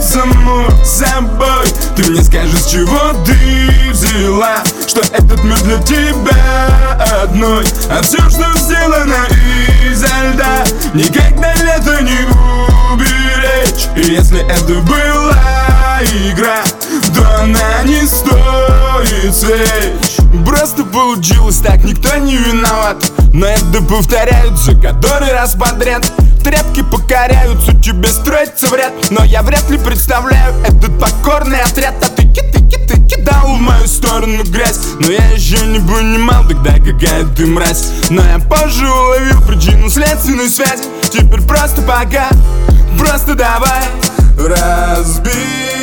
саму собой. Ты мне скажи, с чего ты взяла, что этот мир для тебя одной. А все, что сделано изо льда, никогда лето не уберечь. И если это была игра, то она не стоит свеч. Просто получилось так, никто не виноват. Но это повторяются который раз подряд. Тряпки покоряются, тебе строится в ряд. Но я вряд ли представляю этот покорный отряд. А ты кидал в мою сторону грязь. Но я еще не понимал тогда, какая ты мразь. Но я позже уловил причинно-следственную связь. Теперь просто пока, просто давай разбить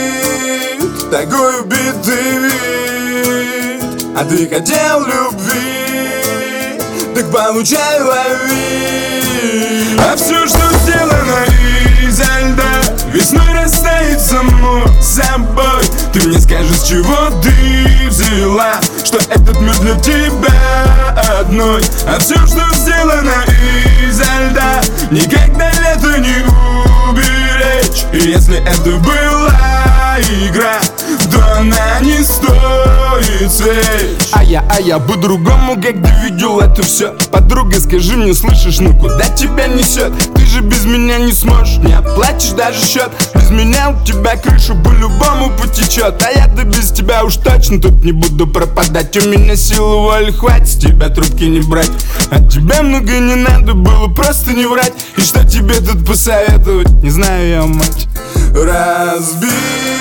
такой убитый вид. А ты хотел любви, так получай, лови. А все, что сделано изо льда, весной растает само собой. Ты мне скажи, с чего ты взяла, что этот мир для тебя одной. А все, что сделано изо льда, никогда лето не уберечь. И если это была игра, то она не стоит свеч. А я по-другому, когда видел это все. Подруга, скажи мне, слышишь, ну куда тебя несет? Ты же без меня не сможешь, не оплатишь даже счет. Без меня у тебя крыша по-любому потечет. А я-то без тебя уж точно тут не буду пропадать. У меня силы воли хватит с тебя трубки не брать. От тебя много не надо было, просто не врать. И что тебе тут посоветовать, не знаю я, мать. Разбить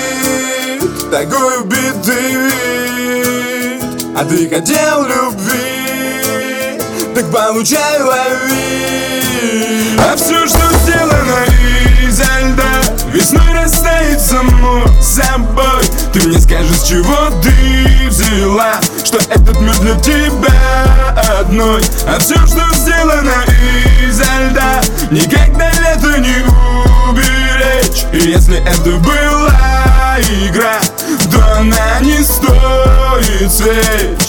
такой убитый вид. А ты хотел любви, так получай, лови. А все, что сделано изо льда, весной растает само собой. Ты мне скажи, с чего ты взяла, что этот мир для тебя одной. А все, что сделано изо льда, никогда лето не уберечь. И если это была игра, то она не стоит свеч.